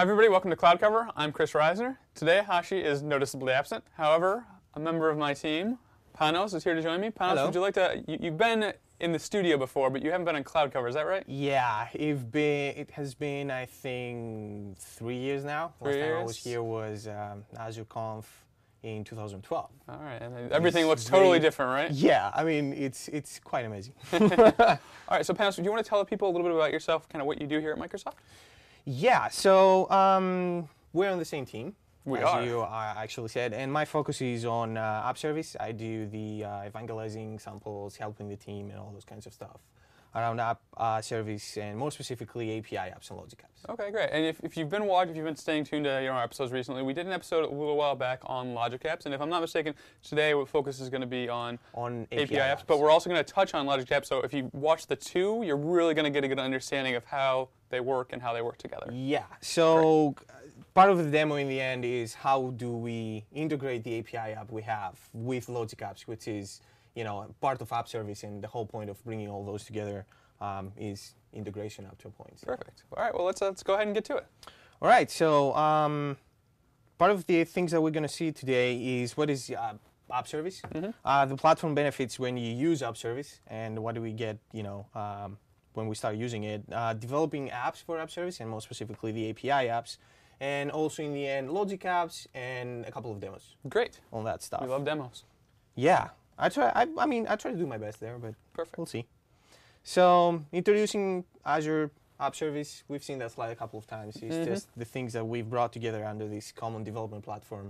everybody, welcome to Cloud Cover. I'm Chris Reisner. Today, Hashi is noticeably absent. However, a member of my team, Panos, is here to join me. Panos, Hello. would you like to, you've been in the studio before, but you haven't been on Cloud Cover, is that right? Yeah, it has been, I think, 3 years now. 3 Last time I years? was here was Azure Conf in 2012. All right, and everything It's looks totally very- different, right? Yeah, I mean, it's quite amazing. All right, so Panos, do you want to tell the people a little bit about yourself, kind of what you do here at Microsoft? Yeah, so we're on the same team. We as are. you actually said, and my focus is on app service. I do the evangelizing samples, helping the team, and all those kinds of stuff around app service, and more specifically API apps and logic apps. Okay, great. And if you've been watching, if you've been staying tuned to our episodes recently, we did an episode a little while back on Logic Apps, and if I'm not mistaken, today our focus is going to be on API apps, but we're also going to touch on Logic Apps. So if you watch the two, you're really going to get a good understanding of how they work and how they work together. Yeah, so part of the demo in the end is how do we integrate the API app we have with Logic Apps, which is part of app service, and the whole point of bringing all those together is integration up to a point. So. Perfect. All right, well, let's go ahead and get to it. All right, so part of the things that we're going to see today is what is app service, the platform benefits when you use app service, and what do we get, when we start using it, developing apps for app service, and more specifically the API apps, and also in the end, Logic Apps, and a couple of demos Great. on that stuff. We love demos. Yeah, I try to do my best there, but Perfect. we'll see. So introducing Azure App Service, we've seen that slide a couple of times. It's just the things that we've brought together under this common development platform.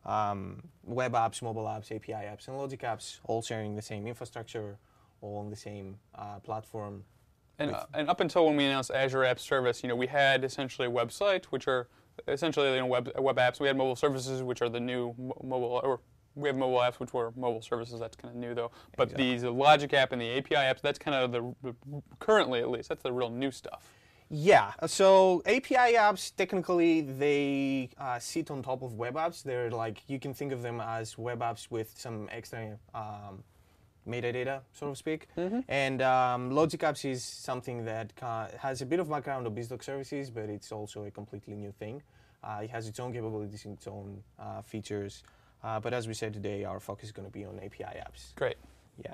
Web apps, mobile apps, API apps, and Logic Apps, all sharing the same infrastructure, all on the same platform. And up until when we announced Azure App Service, we had essentially a website, which are essentially web apps. We had mobile services, which are the new mobile, or we have mobile apps, which were mobile services. That's kind of new, though. But Exactly. the Logic App and the API apps, that's kind of the currently, at least, that's the real new stuff. Yeah, so API apps, technically, they sit on top of web apps. They're like, you can think of them as web apps with some extra metadata, so to speak. And Logic Apps is something that has a bit of background of BizDoc services, but it's also a completely new thing. It has its own capabilities, its own features. But as we said today, our focus is going to be on API apps. Great. Yeah.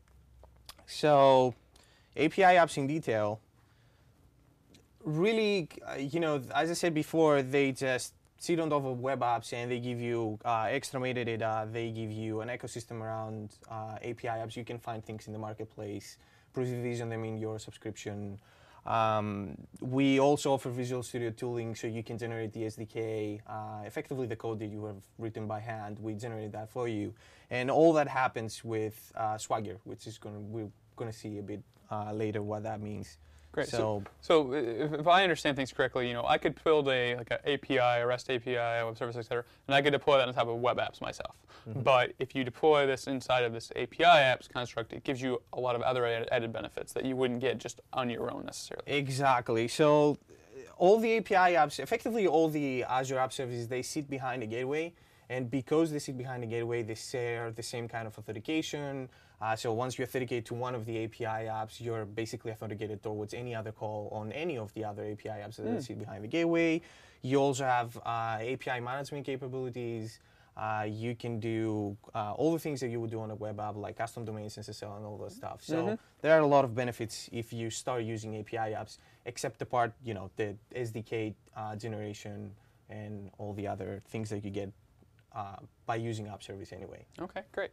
So API apps in detail, really, as I said before, they just sit on top of web apps and they give you extra metadata. They give you an ecosystem around API apps. You can find things in the marketplace, provision them in your subscription. We also offer Visual Studio tooling, so you can generate the SDK, effectively the code that you have written by hand. We generated that for you, and all that happens with Swagger, which is we're going to see a bit later what that means. Great. So if I understand things correctly, I could build like an API, a REST API, a web service, et cetera, and I could deploy that on top of web apps myself. But if you deploy this inside of this API apps construct, it gives you a lot of other added benefits that you wouldn't get just on your own necessarily. Exactly. So all the API apps, effectively all the Azure App Services, they sit behind a gateway. And because they sit behind the gateway, they share the same kind of authentication. So once you authenticate to one of the API apps, you're basically authenticated towards any other call on any of the other API apps that sit behind the gateway. You also have API management capabilities. You can do all the things that you would do on a web app, like custom domains, SSL, and all that stuff. So there are a lot of benefits if you start using API apps, except the part, the SDK generation and all the other things that you get by using App Service anyway. Okay, great.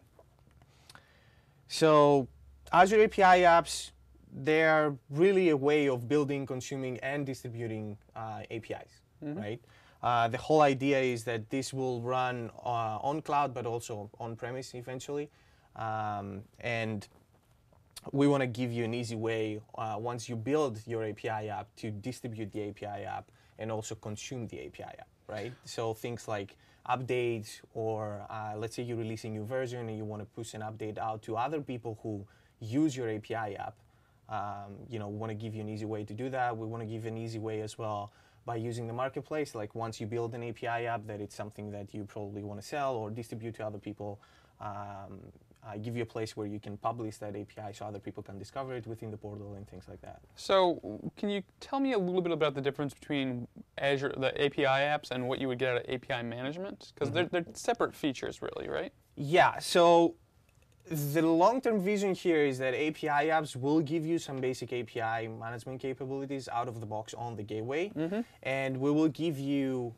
So Azure API apps, they are really a way of building, consuming, and distributing APIs, right? The whole idea is that this will run on cloud, but also on-premise eventually. And we want to give you an easy way, once you build your API app, to distribute the API app and also consume the API app, right? So things like updates, or let's say you release a new version and you want to push an update out to other people who use your API app. We want to give you an easy way to do that. We want to give an easy way as well by using the marketplace. Like once you build an API app, that it's something that you probably want to sell or distribute to other people. Give you a place where you can publish that API so other people can discover it within the portal and things like that. So can you tell me a little bit about the difference between Azure, the API apps, and what you would get out of API management? Because they're separate features, really, right? Yeah, so the long-term vision here is that API apps will give you some basic API management capabilities out of the box on the gateway, and we will give you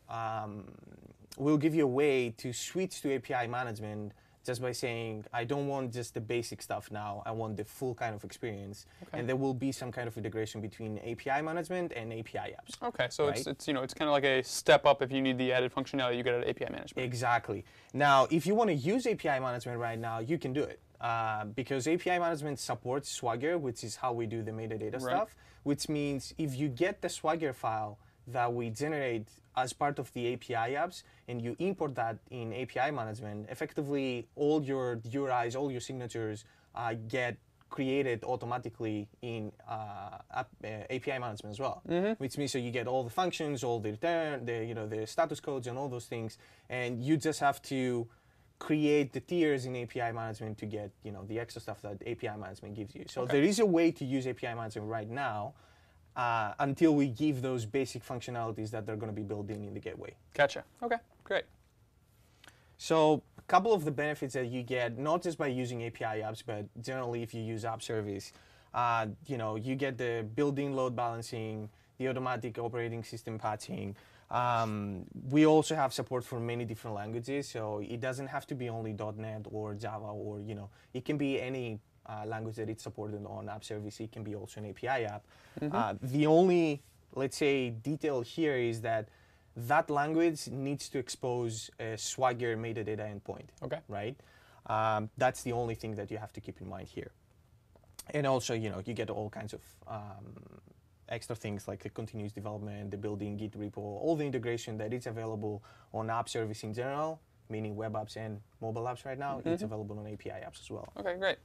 a way to switch to API management just by saying, I don't want just the basic stuff now, I want the full kind of experience. Okay. And there will be some kind of integration between API management and API apps. Okay, so right? it's kind of like a step up if you need the added functionality you get at API management. Exactly. Now, if you want to use API management right now, you can do it. Because API management supports Swagger, which is how we do the metadata stuff, which means if you get the Swagger file that we generate as part of the API apps, and you import that in API management, effectively all your URIs, all your signatures get created automatically in API management as well. Which means so you get all the functions, all the return, the status codes, and all those things, and you just have to create the tiers in API management to get the extra stuff that API management gives you. So there is a way to use API management right now. Until we give those basic functionalities that they're going to be built in the gateway. Gotcha. Okay, great. So a couple of the benefits that you get, not just by using API apps, but generally if you use App Service, you get the built-in load balancing, the automatic operating system patching. We also have support for many different languages, so it doesn't have to be only .NET or Java, or it can be any language that it's supported on App Service. It can be also an API app. The only, let's say, detail here is that language needs to expose a Swagger metadata endpoint. Okay. Right? That's the only thing that you have to keep in mind here. And also, you get all kinds of extra things like the continuous development, the building Git repo, all the integration that is available on App Service in general, meaning web apps and mobile apps right now. It's available on API apps as well. Okay, great.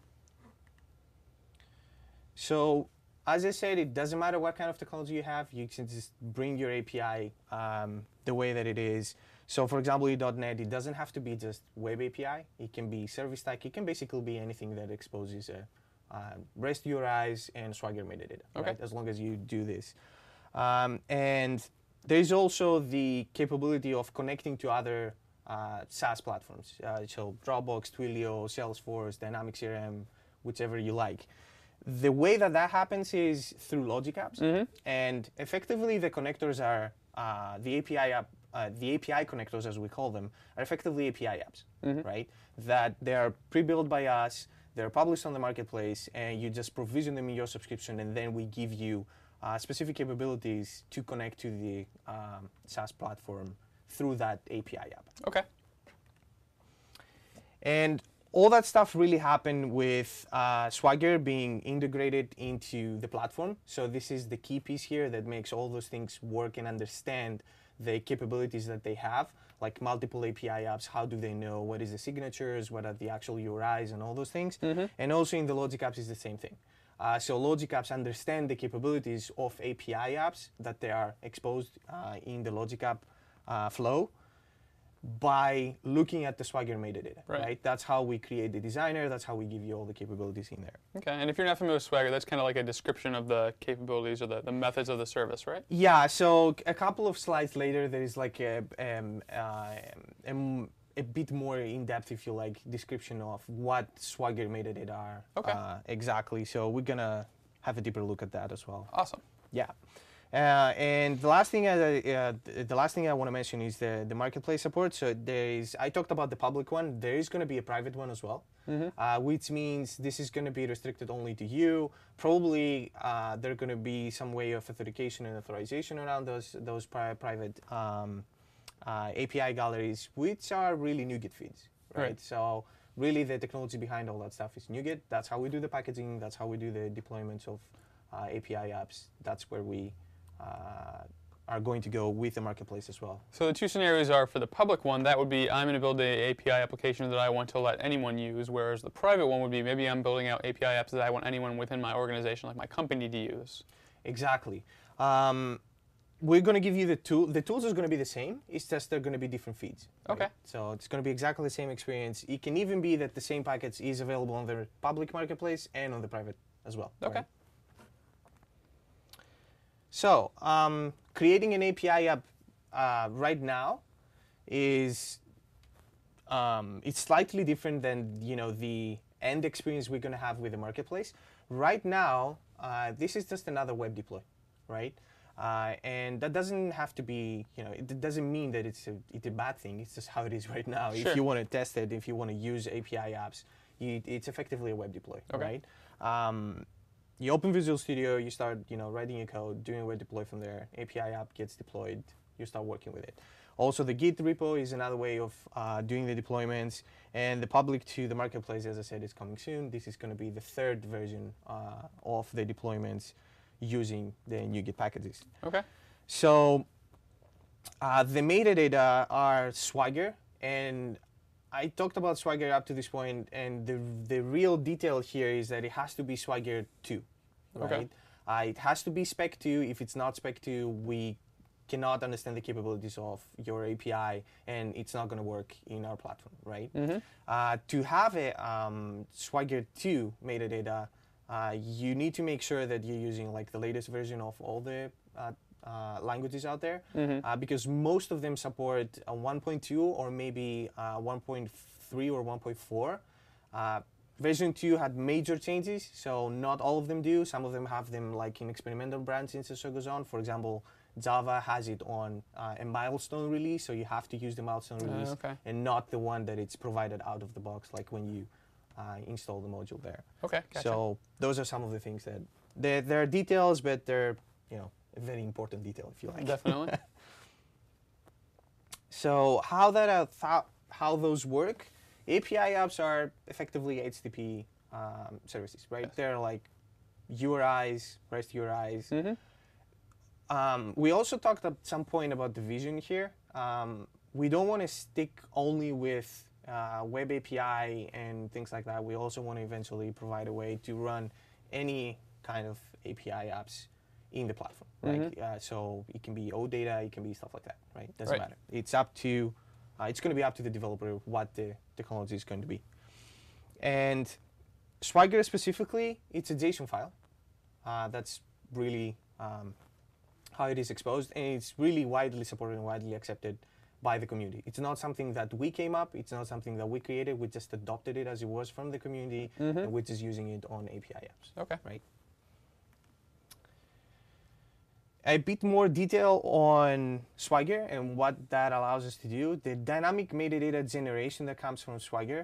So, as I said, it doesn't matter what kind of technology you have. You can just bring your API the way that it is. So, for example, in .NET, it doesn't have to be just web API. It can be service stack. It can basically be anything that exposes REST URIs and Swagger metadata, right? As long as you do this. And there's also the capability of connecting to other SaaS platforms. So, Dropbox, Twilio, Salesforce, Dynamics CRM, whichever you like. The way that happens is through Logic Apps, and effectively the connectors are the API connectors, as we call them, are effectively API apps, right? That they are pre-built by us, they're published on the marketplace, and you just provision them in your subscription, and then we give you specific capabilities to connect to the SaaS platform through that API app. Okay. And all that stuff really happened with Swagger being integrated into the platform. So this is the key piece here that makes all those things work and understand the capabilities that they have, like multiple API apps. How do they know what is the signatures, what are the actual URIs, and all those things. And also in the Logic Apps is the same thing. So Logic Apps understand the capabilities of API apps that they are exposed in the Logic App flow by looking at the Swagger metadata, right? That's how we create the designer. That's how we give you all the capabilities in there. Okay, and if you're not familiar with Swagger, that's kind of like a description of the capabilities or the methods of the service, right? Yeah, so a couple of slides later, there is like a bit more in-depth, if you like, description of what Swagger metadata are exactly. So we're going to have a deeper look at that as well. Awesome. Yeah. And the last thing I want to mention is the marketplace support. So I talked about the public one. There is going to be a private one as well, which means this is going to be restricted only to you. Probably there's going to be some way of authentication and authorization around those private API galleries, which are really NuGet feeds, right? So really the technology behind all that stuff is NuGet. That's how we do the packaging. That's how we do the deployments of API apps. That's where we are going to go with the marketplace as well. So the two scenarios are, for the public one, that would be I'm going to build an API application that I want to let anyone use, whereas the private one would be maybe I'm building out API apps that I want anyone within my organization, like my company, to use. Exactly. we're going to give you the tool. The tools is going to be the same. It's just they're going to be different feeds. Right? Okay. So it's going to be exactly the same experience. It can even be that the same package is available on the public marketplace and on the private as well. Okay. Right? So creating an API app right now is it's slightly different than the end experience we're going to have with the marketplace. Right now, this is just another web deploy, right? And that doesn't have to be, it doesn't mean that it's a bad thing. It's just how it is right now. Sure. If you want to test it, if you want to use API apps, it's effectively a web deploy, okay. right? You open Visual Studio, you start, writing your code, doing a web deploy from there. API app gets deployed, you start working with it. Also, the Git repo is another way of doing the deployments, and the public to the marketplace, as I said, is coming soon. This is going to be the third version of the deployments using the NuGet packages. Okay. So the metadata are Swagger, and I talked about Swagger up to this point, and the real detail here is that it has to be Swagger 2, right? Okay. It has to be Spec 2. If it's not Spec 2, we cannot understand the capabilities of your API, and it's not going to work in our platform, right? Mm-hmm. To have a Swagger 2 metadata, you need to make sure that you're using like the latest version of all the languages out there, mm-hmm. Because most of them support a 1.2 or maybe 1.3 or 1.4. Version 2 had major changes, so not all of them do. Some of them have them like in experimental branches as it goes on. For example, Java has it on a milestone release, so you have to use the milestone release and not the one that it's provided out of the box, like when you install the module there. Okay, gotcha. So those are some of the things that there are details, but they're a very important detail if you like. Definitely. So how those work? API apps are effectively HTTP services, right? Yes. They're like URIs, REST URIs. Mm-hmm. We also talked at some point about the vision here. We don't want to stick only with web API and things like that. We also want to eventually provide a way to run any kind of API apps in the platform, right? Mm-hmm. So it can be OData, it can be stuff like that, right? Doesn't matter. It's up to, it's going to be up to the developer what the technology is going to be. And Swagger specifically, it's a JSON file. That's really how it is exposed, and it's really widely supported and widely accepted by the community. It's not something that we came up, it's not something that we created, we just adopted it as it was from the community, and we're just using it on API apps. Okay. Right? A bit more detail on Swagger and what that allows us to do. The dynamic metadata generation that comes from Swagger,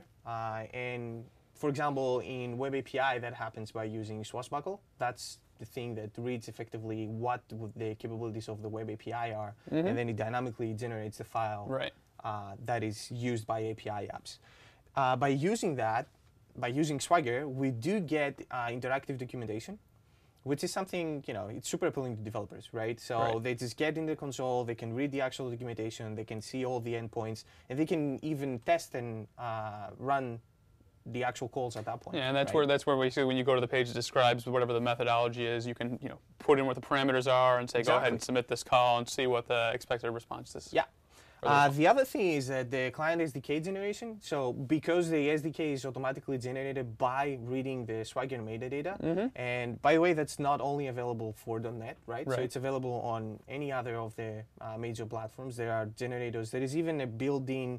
and for example, in Web API, that happens by using Swashbuckle. That's the thing that reads effectively what the capabilities of the Web API are, and then it dynamically generates the file that is used by API apps. By using that, by using Swagger, we do get interactive documentation, which is something, it's super appealing to developers, right? So they just get in the console, they can read the actual documentation, they can see all the endpoints, and they can even test and run the actual calls at that point. Yeah, and that's where we see when you go to the page that describes whatever the methodology is, you can put in what the parameters are and say go ahead and submit this call and see what the expected response is. Yeah. The other thing is that the client SDK generation, so because the SDK is automatically generated by reading the Swagger metadata, and by the way, that's not only available for .NET, right? So it's available on any other of the major platforms. There are generators. There is even a built-in,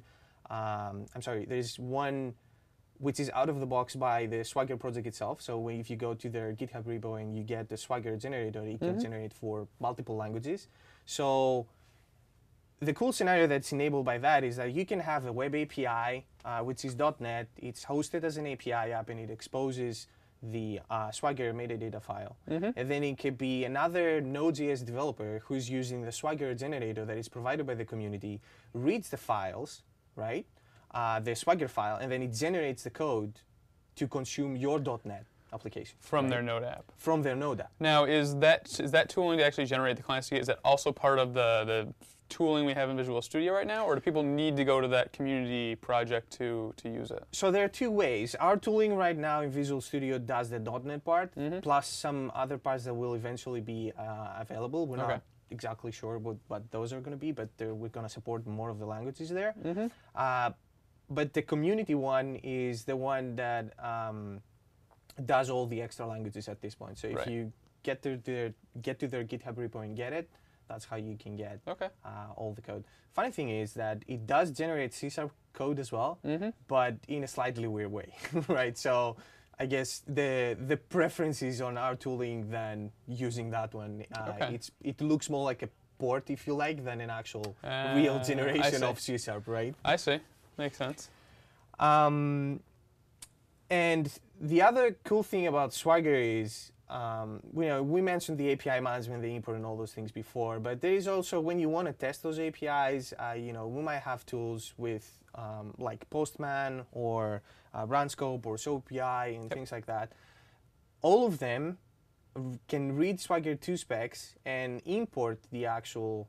there is one which is out of the box by the Swagger project itself. So if you go to their GitHub repo and you get the Swagger generator, it can generate for multiple languages. So the cool scenario that's enabled by that is that you can have a web API, which is .NET. It's hosted as an API app, and it exposes the Swagger metadata file. And then it could be another Node.js developer who's using the Swagger generator that is provided by the community, reads the files, right? The Swagger file, and then it generates the code to consume your .NET application. From their Node app. From their Node app. Now, is that tooling to actually generate the client SDK, is that also part of the tooling we have in Visual Studio right now, or do people need to go to that community project to use it? So there are two ways. Our tooling right now in Visual Studio does the .NET part, plus some other parts that will eventually be available. We're not exactly sure what those are going to be, but we're going to support more of the languages there. But the community one is the one that does all the extra languages at this point. So if you get to their GitHub repo and get it, that's how you can get all the code. Funny thing is that it does generate C# code as well, but in a slightly weird way, right? So I guess the preference is on our tooling than using that one. It looks more like a port, if you like, than an actual real generation of C#, right? I see. Makes sense. And the other cool thing about Swagger is, we mentioned the API management, the import, and all those things before, but there is also, when you want to test those APIs, we might have tools with like Postman or Runscope or SoapAPI and things like that. All of them can read Swagger 2 specs and import the actual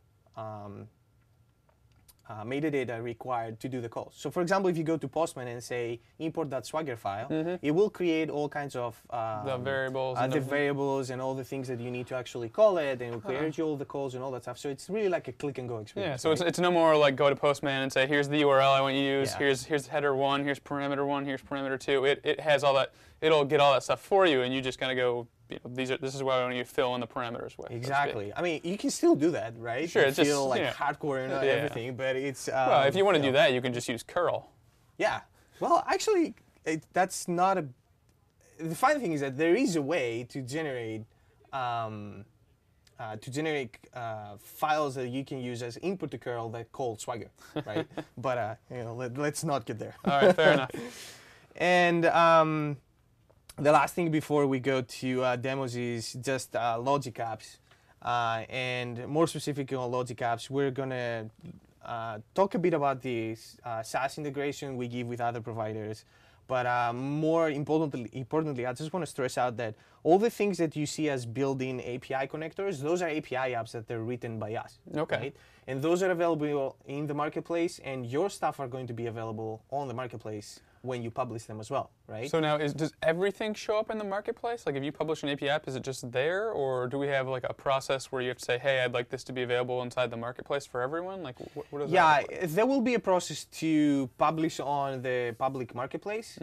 metadata required to do the calls. So for example, if you go to Postman and say import that Swagger file, it will create all kinds of the variables, and all the things that you need to actually call it, and it will create you all the calls and all that stuff. So it's really like a click and go experience. Yeah, so it's no more like go to Postman and say, here's the URL I want you to use, here's header 1, here's parameter 1, here's parameter 2. It has all that, it'll get all that stuff for you, and you just kind of go, this is what I want you to fill in the parameters with. Exactly. I mean, you can still do that, right? Sure. It's feel like hardcore and everything, but it's... well, if you want to do that, you can just use curl. Yeah. Well, actually, that's not a... The funny thing is that there is a way to generate files that you can use as input to curl that call Swagger, right? But let's not get there. All right, fair enough. And the last thing before we go to demos is just logic apps. And more specifically on logic apps, we're going to talk a bit about the SaaS integration we give with other providers. But more importantly, I just want to stress out that all the things that you see as built-in API connectors, those are API apps that are written by us. Okay. Right? And those are available in the marketplace, and your stuff are going to be available on the marketplace when you publish them as well, right? So now, does everything show up in the marketplace? Like if you publish an API app, is it just there, or do we have like a process where you have to say, hey, I'd like this to be available inside the marketplace for everyone? Like what does that look like? There will be a process to publish on the public marketplace.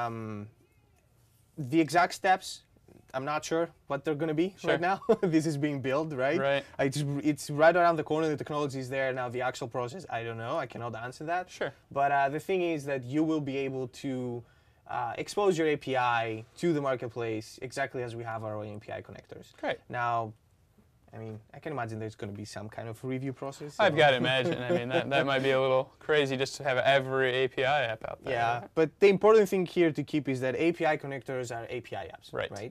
The exact steps, I'm not sure what they're going to be right now. This is being built, right? Right. It's right around the corner. The technology is there now. The actual process, I don't know. I cannot answer that. Sure. But the thing is that you will be able to expose your API to the marketplace exactly as we have our own API connectors. Great. Now, I mean, I can imagine there's going to be some kind of review process. I've got to imagine. I mean, that might be a little crazy just to have every API app out there. Yeah, but the important thing here to keep is that API connectors are API apps, right?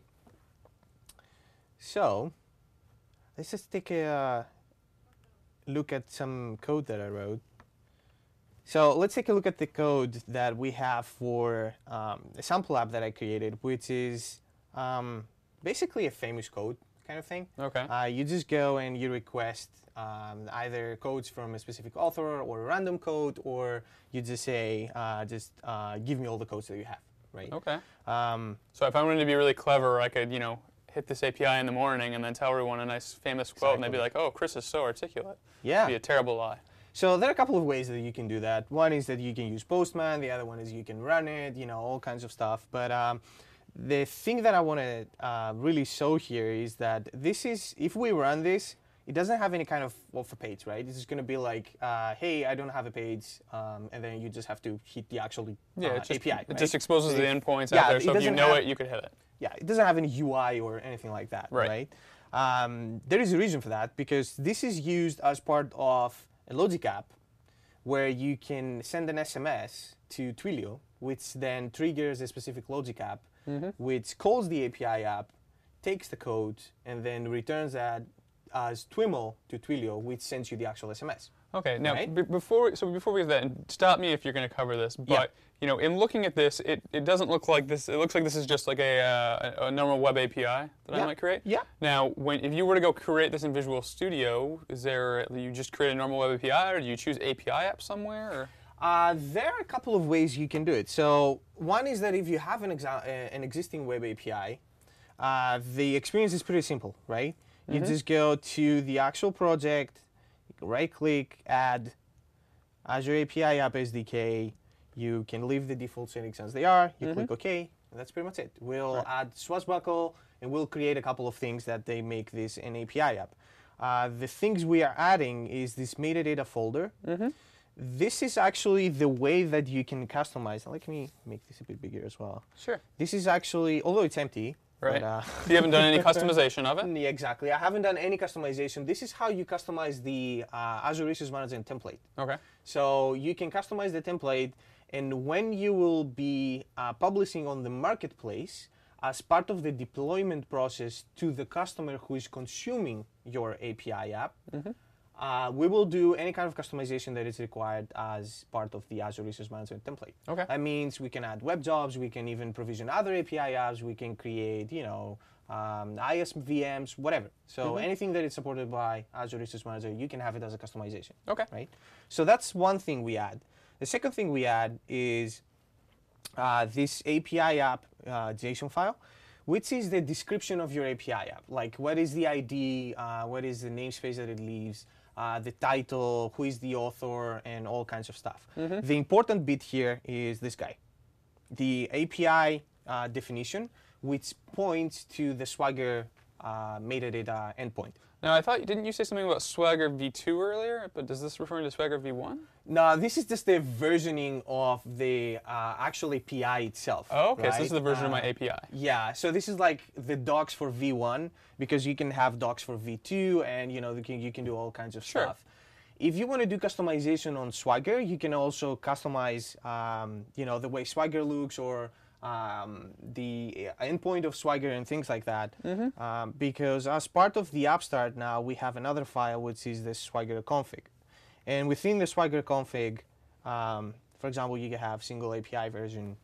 So, let's just take a look at some code that I wrote. So let's take a look at the code that we have for a sample app that I created, which is basically a famous code kind of thing. Okay. You just go and you request either codes from a specific author or a random code, or you just say, give me all the codes that you have, right? Okay. So if I wanted to be really clever, I could, hit this API in the morning and then tell everyone a nice famous quote, and they'd be like, oh, Chris is so articulate. Yeah. It'd be a terrible lie. So there are a couple of ways that you can do that. One is that you can use Postman. The other one is you can run it, all kinds of stuff. But the thing that I want to really show here is that this is, if we run this, it doesn't have any kind of a page, right? It's just going to be like, hey, I don't have a page, and then you just have to hit the actual API. Right? It just exposes the endpoints out there, so if you know it, you could hit it. Yeah, it doesn't have any UI or anything like that, right? There is a reason for that, because this is used as part of a logic app where you can send an SMS to Twilio, which then triggers a specific logic app, which calls the API app, takes the code, and then returns that as TWIML to Twilio, which sends you the actual SMS. Okay, now before we get to that, and stop me if you're going to cover this, but in looking at this, it doesn't look like this. It looks like this is just like a normal web API that I might create. Yeah. Now, if you were to go create this in Visual Studio, you just create a normal web API, or do you choose API app somewhere? Or? There are a couple of ways you can do it. So one is that if you have an existing web API, the experience is pretty simple, right? You just go to the actual project, right-click, add Azure API App SDK. You can leave the default settings as they are. You click OK, and that's pretty much it. We'll add Swashbuckle, and we'll create a couple of things that they make this an API app. The things we are adding is this metadata folder. This is actually the way that you can customize. Let me make this a bit bigger as well. Sure. This is actually, although it's empty. Right. But, you haven't done any customization of it? Yeah, exactly. I haven't done any customization. This is how you customize the Azure Resource Management template. Okay. So you can customize the template, and when you will be publishing on the marketplace, as part of the deployment process to the customer who is consuming your API app, we will do any kind of customization that is required as part of the Azure Resource Management template. Okay. That means we can add web jobs, we can even provision other API apps, we can create, IS VMs, whatever. So anything that is supported by Azure Resource Manager, you can have it as a customization. Okay. Right. So that's one thing we add. The second thing we add is this API app JSON file, which is the description of your API app. Like, what is the ID, what is the namespace that it leaves, the title, who is the author, and all kinds of stuff. The important bit here is this guy, the API definition, which points to the Swagger metadata endpoint. Now, didn't you say something about Swagger v2 earlier? But does this refer to Swagger v1? No, this is just the versioning of the actual API itself. Oh, okay. Right? So this is the version of my API. Yeah. So this is like the docs for v1, because you can have docs for v2, and you can do all kinds of stuff. If you want to do customization on Swagger, you can also customize, the way Swagger looks, or the endpoint of Swagger and things like that. Because as part of the Upstart now, we have another file which is the Swagger config. And within the Swagger config, for example, you can have single API version.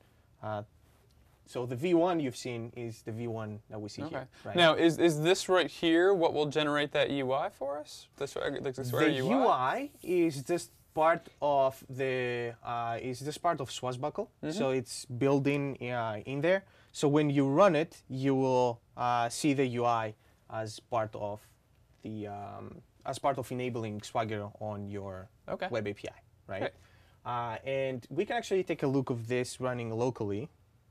So the V1 you've seen is the V1 that we see here. Right? Now, is this right here what will generate that UI for us? The Swagger UI is just part of the Swashbuckle. So it's built in there. So when you run it, you will see the UI as part of the enabling Swagger on your web API, right? And we can actually take a look of this running locally.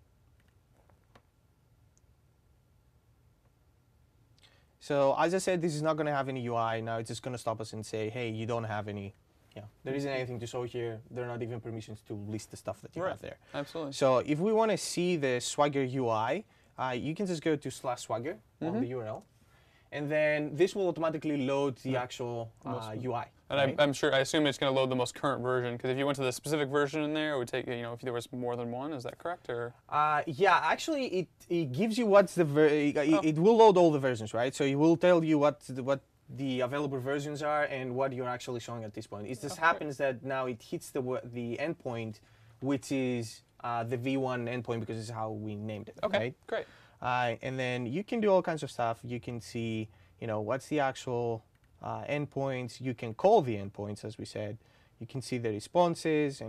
So as I said, this is not going to have any UI. Now it's just going to stop us and say, hey, you don't have any. There isn't anything to show here. There are not even permissions to list the stuff that you have there. Absolutely. So if we want to see the Swagger UI, you can just go to /Swagger on the URL. And then this will automatically load the actual UI. And right? I assume it's going to load the most current version, because if you went to the specific version in there, it would take, if there was more than one. Is that correct? Or? Yeah, actually, it gives you what's the it will load all the versions, right? So it will tell you what the available versions are and what you're actually showing at this point. It just happens that now it hits the endpoint, which is the V1 endpoint, because it's how we named it. Okay, right? Great. And then you can do all kinds of stuff. You can see, what's the actual endpoints. You can call the endpoints, as we said. You can see the responses,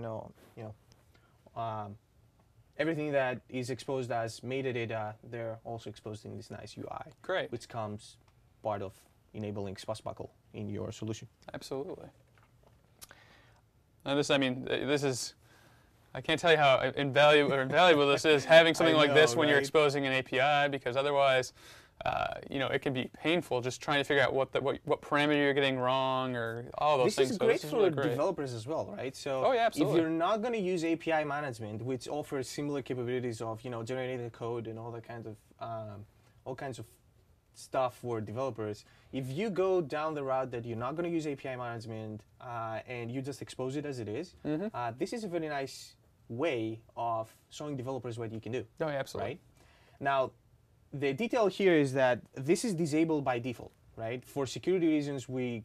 everything that is exposed as metadata, they're also exposed in this nice UI. Great. Which comes part of enabling Swashbuckle in your solution. Absolutely. Now this is, I can't tell you how invaluable this is, having something like this when you're exposing an API, because otherwise, it can be painful just trying to figure out what parameter you're getting wrong, or all those things. This is great for developers as well, right? So if you're not going to use API management, which offers similar capabilities of generating the code and all kinds of stuff for developers, if you go down the route that you're not going to use API management and you just expose it as it is, this is a very nice way of showing developers what you can do. Oh, yeah, absolutely. Right? Now, the detail here is that this is disabled by default, right? For security reasons, we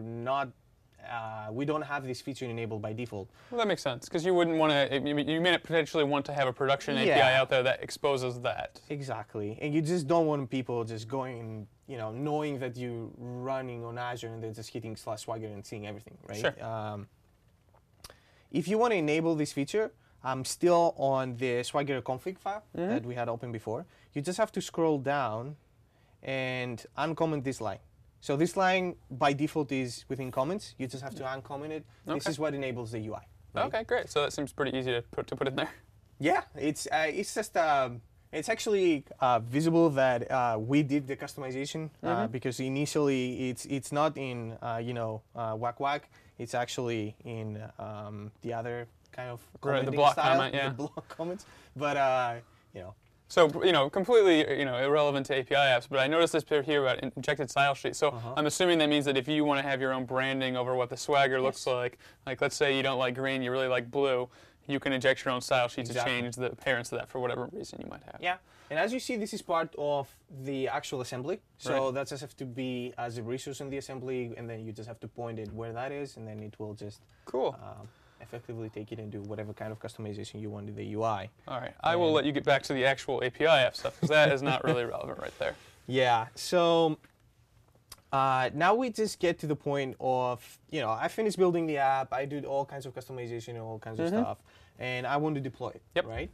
don't have this feature enabled by default. Well, that makes sense, because you wouldn't want to. You may potentially want to have a production API out there that exposes that. Exactly, and you just don't want people just going, knowing that you're running on Azure and then just hitting /Swagger and seeing everything, right? Sure. If you want to enable this feature, I'm still on the Swagger config file that we had open before. You just have to scroll down, and uncomment this line. So this line by default is within comments. You just have to uncomment it. Okay. This is what enables the UI. Right? Okay, great. So that seems pretty easy to put in there. Yeah, it's just it's actually visible that we did the customization because initially it's not in WAC. It's actually in the other kind of the block style, comment, yeah. The block comments, but you know. So, completely, irrelevant to API apps, but I noticed this here about injected style sheet. So I'm assuming that means that if you want to have your own branding over what the Swagger looks like let's say you don't like green, you really like blue, you can inject your own style sheet to change the appearance of that for whatever reason you might have. Yeah, and as you see, this is part of the actual assembly. So that just have to be as a resource in the assembly, and then you just have to point it where that is, and then it will just effectively take it and do whatever kind of customization you want in the UI. All right, I will let you get back to the actual API app stuff because that is not really relevant right there. Yeah, so now we just get to the point of, I finished building the app, I did all kinds of customization and all kinds of stuff, and I want to deploy it, right?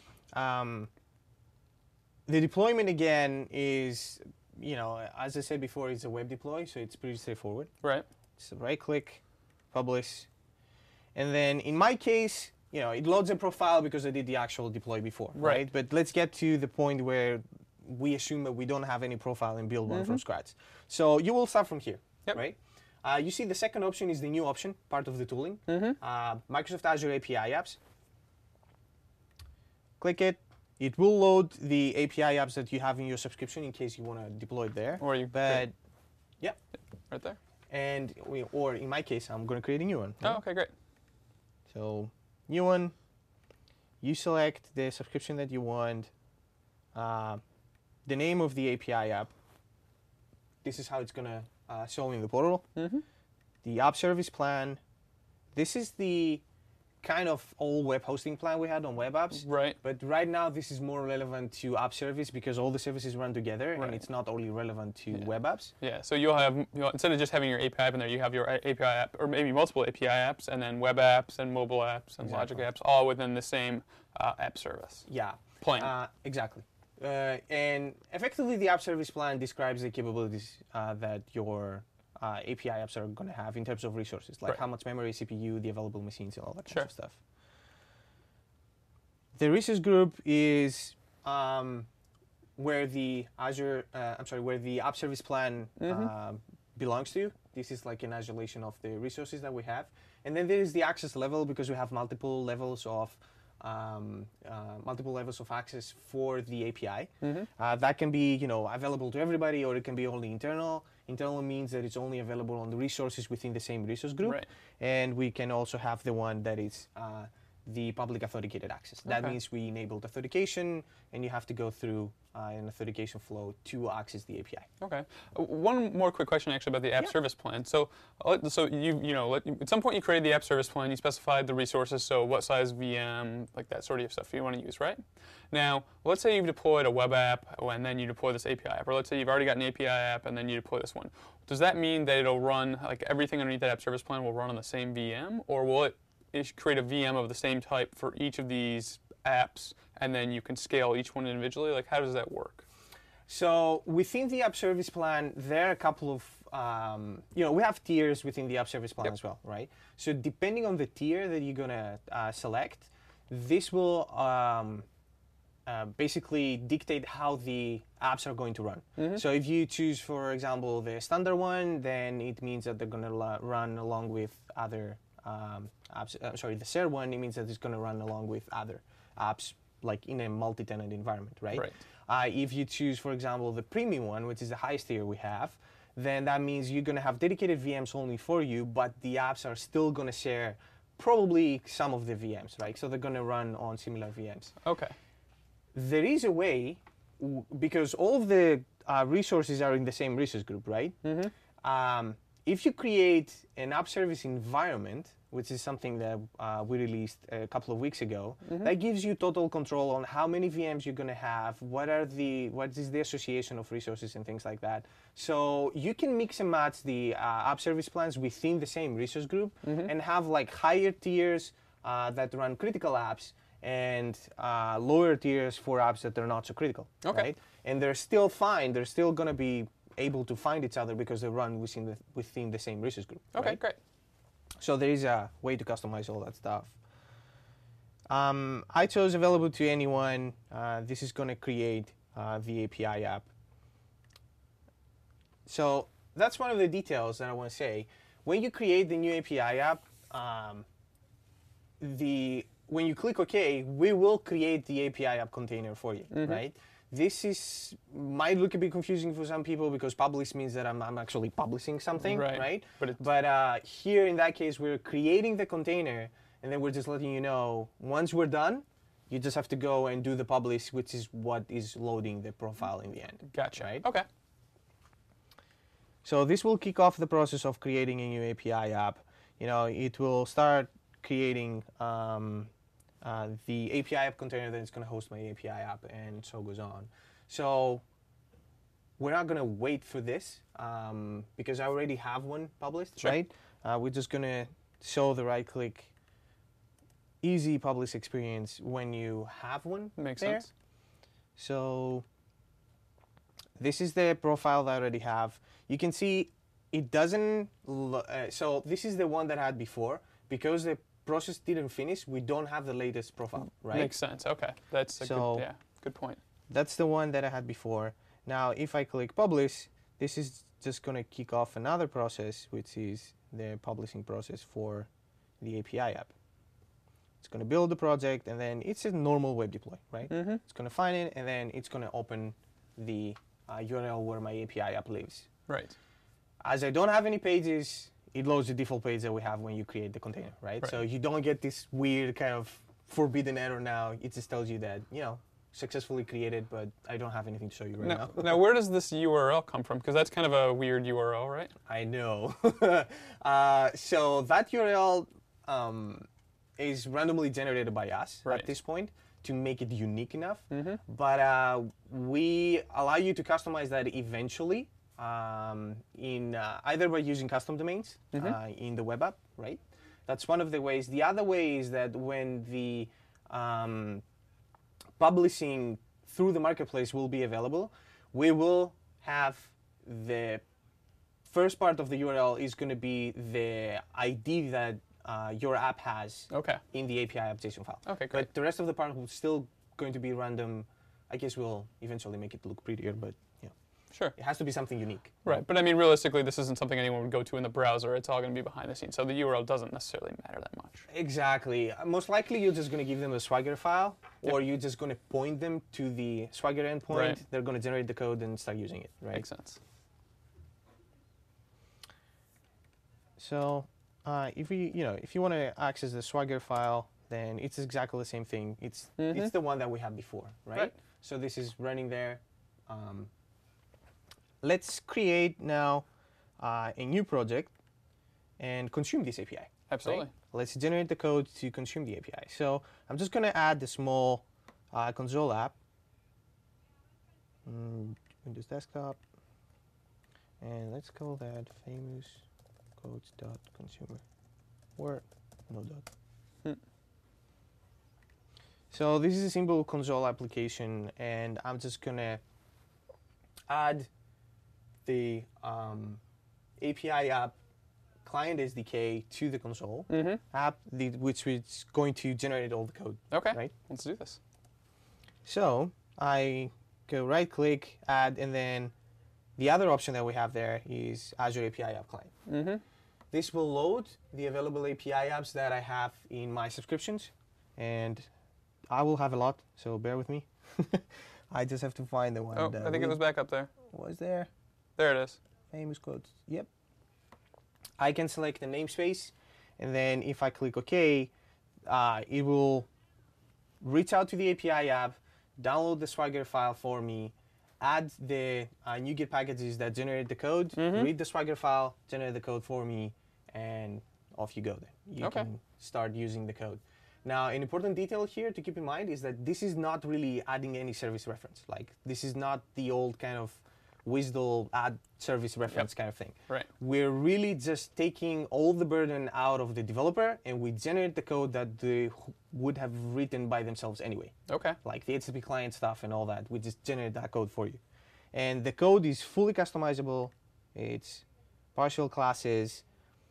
The deployment, again, is, as I said before, it's a web deploy, so it's pretty straightforward. Right. So right-click, publish. And then in my case, it loads a profile because I did the actual deploy before, right? But let's get to the point where we assume that we don't have any profile and build one from scratch. So you will start from here, right? You see the second option is the new option, part of the tooling, Microsoft Azure API apps. Click it. It will load the API apps that you have in your subscription in case you want to deploy it there. Or you right there. And or in my case, I'm going to create a new one. Oh, okay, great. So new one, you select the subscription that you want, the name of the API app. This is how it's going to show in the portal. The app service plan. This is the kind of old web hosting plan we had on web apps. Right. But right now, this is more relevant to app service because all the services run together, and it's not only relevant to web apps. Yeah. So you'll have, instead of just having your API app in there, you have your API app, or maybe multiple API apps, and then web apps and mobile apps and logic apps, all within the same app service. Yeah. Plan. Exactly. And effectively, the app service plan describes the capabilities that your API apps are going to have in terms of resources, like how much memory, CPU, the available machines, and all that kind of stuff. The resource group is where the where the app service plan belongs to. This is like an isolation of the resources that we have. And then there is the access level because we have multiple levels of access for the API. That can be, available to everybody, or it can be only internal. Internal means that it's only available on the resources within the same resource group. Right. And we can also have the one that is the public authenticated access. That means we enabled authentication, and you have to go through an authentication flow to access the API. Okay. One more quick question actually about the app service plan. So you at some point you created the app service plan, you specified the resources, so what size VM, like that sort of stuff you want to use, right? Now, let's say you've deployed a web app and then you deploy this API app, or let's say you've already got an API app and then you deploy this one. Does that mean that it'll run, like everything underneath that app service plan will run on the same VM, or will it create a VM of the same type for each of these apps, and then you can scale each one individually? Like, how does that work? So within the app service plan, there are a couple of, we have tiers within the app service plan as well, right? So depending on the tier that you're going to select, this will basically dictate how the apps are going to run. So if you choose, for example, the standard one, then it means that they're going to run along with other apps. The shared one, it means that it's going to run along with other apps, like in a multi-tenant environment, right? If you choose, for example, the premium one, which is the highest tier we have, then that means you're going to have dedicated VMs only for you, but the apps are still going to share probably some of the VMs, right? So they're going to run on similar VMs. Okay. There is a way, because all of the resources are in the same resource group, right? If you create an app service environment, which is something that we released a couple of weeks ago, that gives you total control on how many VMs you're going to have, what is the association of resources and things like that. So you can mix and match the app service plans within the same resource group and have like higher tiers that run critical apps, and lower tiers for apps that are not so critical. Okay. Right? And they're still fine. They're still going to be able to find each other because they run within the same resource group. Okay, right? great. So there is a way to customize all that stuff. I chose available to anyone. This is going to create the API app. So that's one of the details that I want to say. When you create the new API app, when you click OK, we will create the API app container for you, right? This might look a bit confusing for some people because publish means that I'm actually publishing something, right? But here in that case, we're creating the container, and then we're just letting you know, once we're done, you just have to go and do the publish, which is what is loading the profile in the end. Gotcha. Right? Okay. So this will kick off the process of creating a new API app. It will start creating the API app container that is going to host my API app, and so goes on. So we're not going to wait for this because I already have one published, right? We're just going to show the right-click easy publish experience when you have one. Makes sense. So this is the profile that I already have. You can see it doesn't, so this is the one that I had before. Because the process didn't finish, we don't have the latest profile, right? Makes sense, okay. That's a good point. That's the one that I had before. Now, if I click publish, this is just going to kick off another process, which is the publishing process for the API app. It's going to build the project, and then it's a normal web deploy, right? It's going to find it, and then it's going to open the URL where my API app lives. Right. As I don't have any pages, it loads the default page that we have when you create the container, right? So you don't get this weird kind of forbidden error now. It just tells you that, successfully created, but I don't have anything to show you right now. Now, where does this URL come from? Because that's kind of a weird URL, right? I know. So that URL is randomly generated by us at this point to make it unique enough. But we allow you to customize that eventually in either by using custom domains in the web app, right? That's one of the ways. The other way is that when the publishing through the marketplace will be available, we will have the first part of the URL is going to be the ID that your app has in the API app JSON file. Okay, great. But the rest of the part will still going to be random. I guess we'll eventually make it look prettier, but sure. It has to be something unique. Right, but I mean, realistically, this isn't something anyone would go to in the browser. It's all going to be behind the scenes, so the URL doesn't necessarily matter that much. Exactly. Most likely, you're just going to give them a Swagger file, or you're just going to point them to the Swagger endpoint. Right. They're going to generate the code and start using it. Right. Makes sense. So, if you want to access the Swagger file, then it's exactly the same thing. It's the one that we had before, right? So this is running there. Let's create now a new project and consume this API. Absolutely. Right? Let's generate the code to consume the API. So I'm just going to add the small console app, Windows Desktop, and let's call that famous codes.consumer, or no dot. So this is a simple console application, and I'm just going to add the API app client SDK to the console app, which is going to generate all the code. Okay, right? Let's do this. So I go right-click, add, and then the other option that we have there is Azure API App Client. This will load the available API apps that I have in my subscriptions, and I will have a lot, so bear with me. I just have to find the one. Oh, I think it was back up there. Was there? There it is. Famous codes. Yep. I can select the namespace, and then if I click OK, it will reach out to the API app, download the Swagger file for me, add the NuGet packages that generate the code, read the Swagger file, generate the code for me, and off you go then. You can start using the code. Now, an important detail here to keep in mind is that this is not really adding any service reference. Like, this is not the old kind of WSDL add service reference kind of thing. Right. We're really just taking all the burden out of the developer, and we generate the code that the would have written by themselves anyway. Okay. Like the HTTP client stuff and all that. We just generate that code for you. And the code is fully customizable. It's partial classes.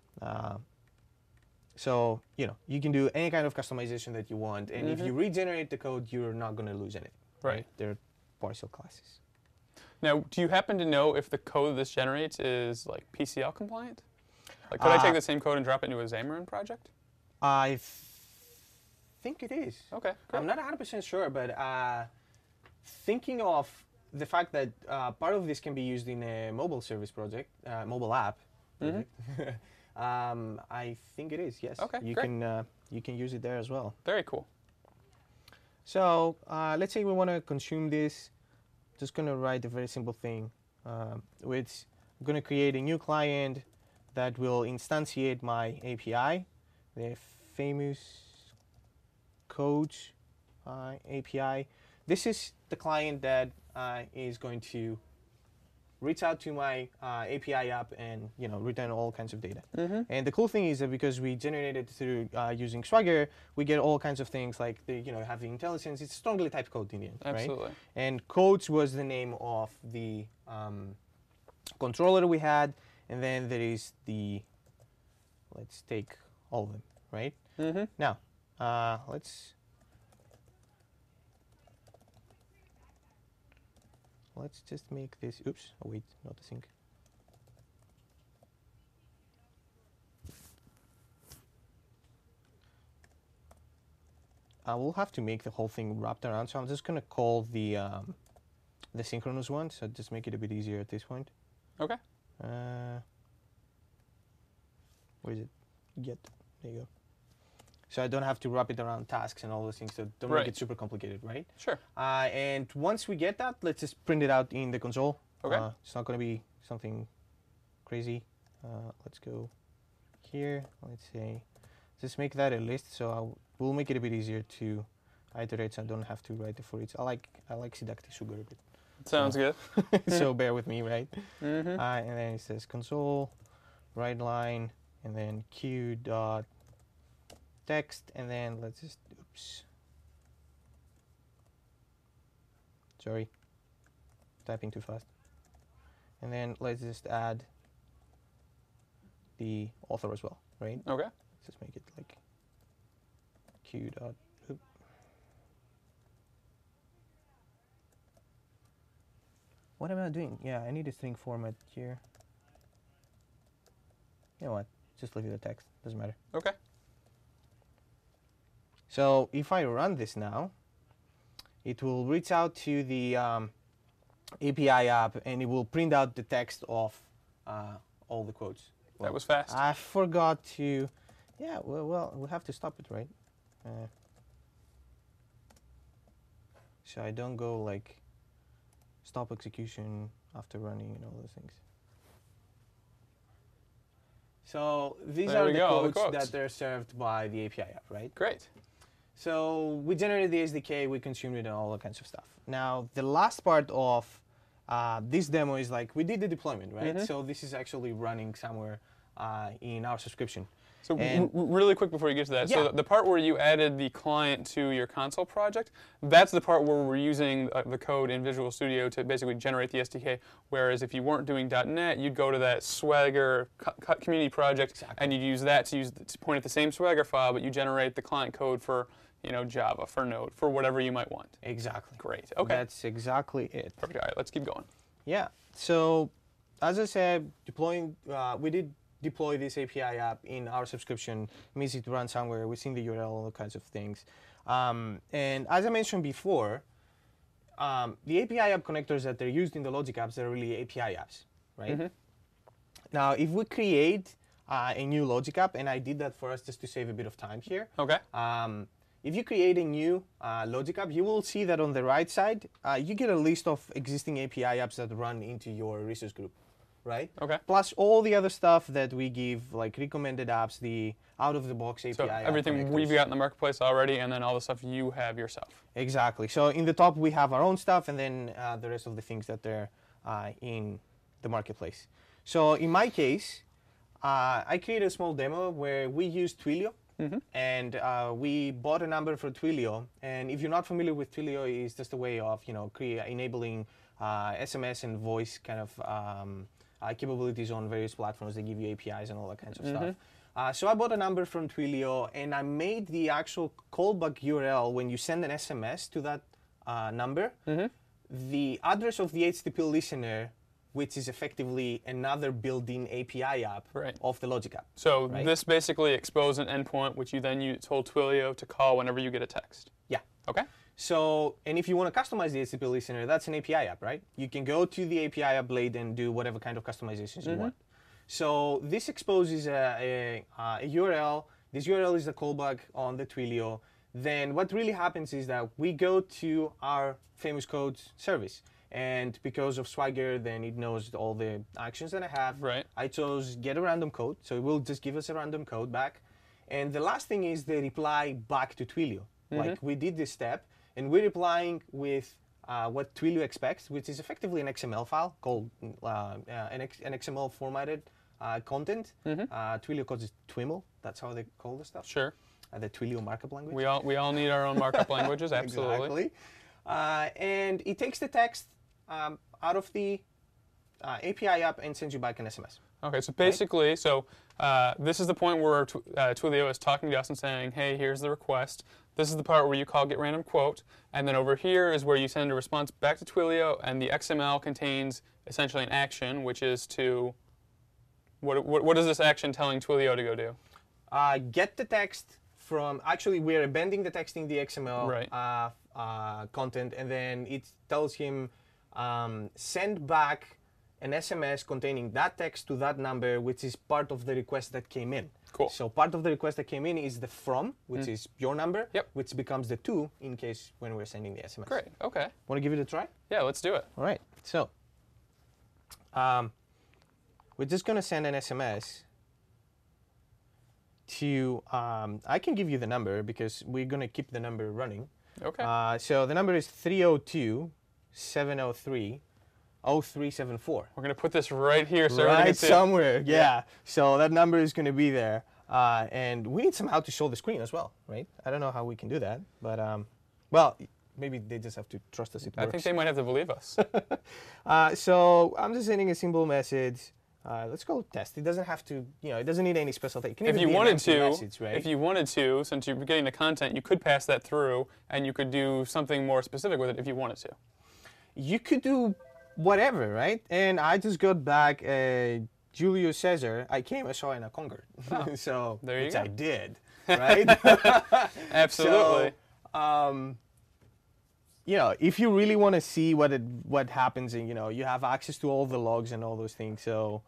So, you can do any kind of customization that you want. And if you regenerate the code, you're not going to lose anything. Right. They're partial classes. Now, do you happen to know if the code this generates is like PCL compliant? Like, could I take the same code and drop it into a Xamarin project? I think it is. Okay, great. I'm not 100% sure, but thinking of the fact that part of this can be used in a mobile service project, mobile app project, I think it is, yes. Okay, you great. You can use it there as well. Very cool. So let's say we want to consume this. Just going to write a very simple thing, which I'm going to create a new client that will instantiate my API, the famous codes API. This is the client that is going to reach out to my API app and return all kinds of data. And the cool thing is that because we generated through using Swagger, we get all kinds of things like have the intelligence. It's strongly typed code in the end, Absolutely. Right? And codes was the name of the controller we had, and then there is the. Let's take all of them, right? Now, let's just make this. Oops! Oh wait, not the sync. I will have to make the whole thing wrapped around, so I'm just gonna call the synchronous one. So just make it a bit easier at this point. Okay. Where is it? Get. There you go. So I don't have to wrap it around tasks and all those things. So don't Right. make it super complicated, right? Sure. And once we get that, let's just print it out in the console. Okay. It's not going to be something crazy. Let's go here. Let's say, just make that a list. So we'll make it a bit easier to iterate. So I don't have to write the for each. I like Siddharthi Sugar a bit. Sounds good. So bear with me, right? And then it says console, write line, and then q dot text, and then let's just, oops. Sorry, typing too fast. And then let's just add the author as well, right? Okay. Let's just make it like q dot, oop. What am I doing? Yeah, I need a string format here. You know what? Just leave it a text. Doesn't matter. Okay. So if I run this now, it will reach out to the API app and it will print out the text of all the quotes. Well, that was fast. I forgot to, yeah, well, we'll have to stop it, right? So I don't go like stop execution after running and all those things. So these are the quotes that they're served by the API app, right? Great. So we generated the SDK, we consumed it, and all that kinds of stuff. Now, the last part of this demo is like we did the deployment, right? So this is actually running somewhere in our subscription. So really quick before you get to that, yeah. So the part where you added the client to your console project, that's the part where we're using the code in Visual Studio to basically generate the SDK, whereas if you weren't doing .NET, you'd go to that Swagger community project, and you'd use that to point at the same Swagger file, but you generate the client code for Java, for Node, for whatever you might want. Exactly. Great. Okay. That's exactly it. Perfect. All right, let's keep going. Yeah. So as I said, we did deploy this API app in our subscription. It means it runs somewhere. We've seen the URL, all kinds of things. And as I mentioned before, the API app connectors that they're used in the Logic apps are really API apps, right? Now, if we create a new Logic app, and I did that for us just to save a bit of time here. Okay. If you create a new Logic app, you will see that on the right side, you get a list of existing API apps that run into your resource group, right? Okay. Plus all the other stuff that we give, like recommended apps, the out-of-the-box API. So everything we've got in the marketplace already, and then all the stuff you have yourself. Exactly. So in the top, we have our own stuff, and then the rest of the things that are in the marketplace. So in my case, I created a small demo where we use Twilio and we bought a number for Twilio. And if you're not familiar with Twilio, it's just a way of enabling SMS and voice kind of capabilities on various platforms. They give you APIs and all that kinds of stuff. So I bought a number from Twilio, and I made the actual callback URL when you send an SMS to that number, the address of the HTTP listener, which is effectively another built-in API app of the Logic app. So this basically exposed an endpoint, which you then told Twilio to call whenever you get a text. Yeah. Okay. So, and if you want to customize the HTTP listener, that's an API app, right? You can go to the API app blade and do whatever kind of customizations you want. So this exposes a URL. This URL is the callback on the Twilio. Then what really happens is that we go to our famous code service. And because of Swagger, then it knows all the actions that I have. I chose get a random code. So it will just give us a random code back. And the last thing is the reply back to Twilio. Like we did this step, and we're replying with what Twilio expects, which is effectively an XML file called an XML formatted content. Twilio calls it TWIML. That's how they call the stuff. Sure. The Twilio markup language. We all need our own markup languages, absolutely. Exactly. And it takes the text out of the API app and sends you back an SMS. Okay, so basically, this is the point where Twilio is talking to us and saying, hey, here's the request. This is the part where you call get random quote. And then over here is where you send a response back to Twilio, and the XML contains essentially an action, which is to, what is this action telling Twilio to go do? Get the text from, actually we're appending the text in the XML content, and then it tells him send back an SMS containing that text to that number, which is part of the request that came in. Cool. So part of the request that came in is the from, which is your number, which becomes the to in case when we're sending the SMS. Great, okay. Want to give it a try? Yeah, let's do it. All right, so we're just going to send an SMS to, I can give you the number because we're going to keep the number running. Okay. So the number is 302-703-0374. We're going to put this right here so right somewhere, yeah. So that number is going to be there. And we need somehow to show the screen as well, right? I don't know how we can do that, but, well, maybe they just have to trust us it works. I think they might have to believe us. So I'm just sending a simple message. Let's go test. It doesn't have to, it doesn't need any special thing. If you wanted to, since you're getting the content, you could pass that through, and you could do something more specific with it if you wanted to. You could do whatever, right? And I just got back Julius Caesar. I came, I saw, and I conquered. Oh, so there you which go. I did, right? Absolutely. So, if you really want to see what happens, and you have access to all the logs and all those things. So,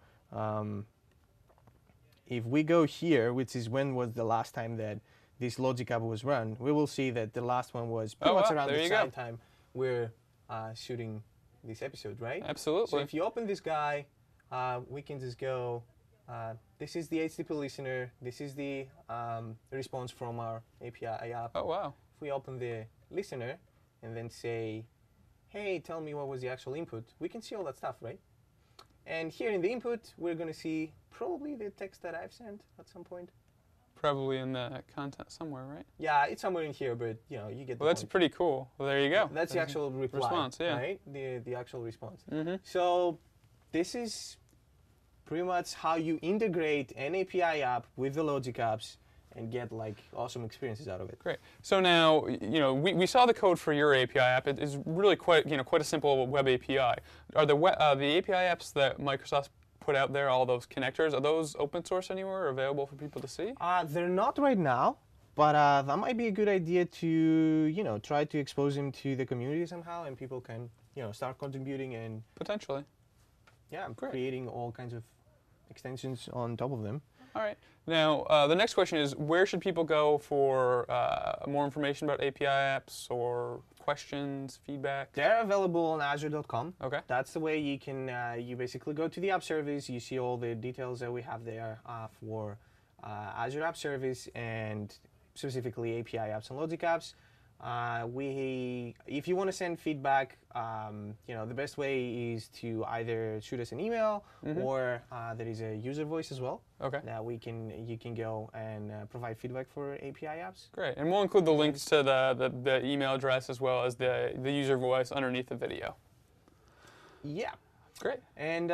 if we go here, which is when was the last time that this Logic app was run, we will see that the last one was pretty much around the same time we're shooting this episode, right? Absolutely. So if you open this guy, we can just go. This is the HTTP listener. This is the response from our API app. Oh wow! If we open the listener and then say, "Hey, tell me what was the actual input," we can see all that stuff, right? And here in the input, we're going to see probably the text that I've sent at some point. Probably in the content somewhere, right? Yeah, it's somewhere in here, but you get the Well, that's point. pretty cool. Well, there you go. That's the actual response, yeah. Right? The actual response. So this is pretty much how you integrate an API app with the Logic apps and get awesome experiences out of it. Great. So now, we saw the code for your API app. It is really quite a simple web API. Are the API apps that Microsoft put out there, all those connectors, are those open source anywhere or available for people to see? They're not right now, but that might be a good idea to, try to expose them to the community somehow, and people can, start contributing and potentially, creating all kinds of extensions on top of them. All right. Now, the next question is, where should people go for more information about API apps or questions, feedback? They're available on Azure.com. Okay. That's the way you can, you basically go to the app service, you see all the details that we have there for Azure App Service and specifically API apps and Logic apps. If you want to send feedback, the best way is to either shoot us an email or there is a user voice as well. Okay. That you can go and provide feedback for API apps. Great, and we'll include the links to the email address as well as the user voice underneath the video. Yeah. Great. And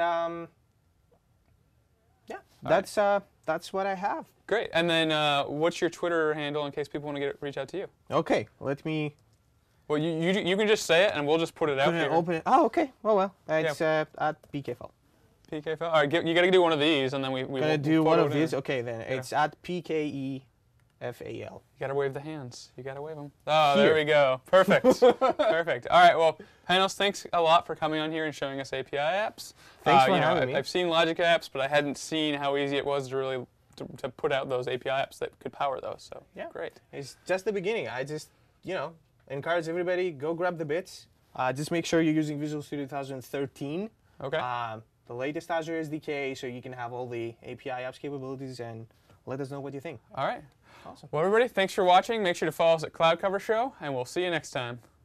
that's what I have. Great. And then what's your Twitter handle in case people want to reach out to you? Okay, let me. Well, you can just say it, and we'll just put it out here. Open it. Oh, okay. Well. It's at PKFL. PKFL. All right, you got to do one of these, and then we gonna do one of these. Okay, then it's at PKEFAL. You got to wave the hands. You got to wave them. Oh, there we go. Perfect. Perfect. All right. Well, Panos, thanks a lot for coming on here and showing us API apps. Thanks for having me. I've seen Logic apps, but I hadn't seen how easy it was to really to put out those API apps that could power those. So yeah, great. It's just the beginning. I just encourage everybody, go grab the bits. Just make sure you're using Visual Studio 2013. Okay. The latest Azure SDK, so you can have all the API apps capabilities, and let us know what you think. All right. Awesome. Well, everybody, thanks for watching. Make sure to follow us at Cloud Cover Show, and we'll see you next time.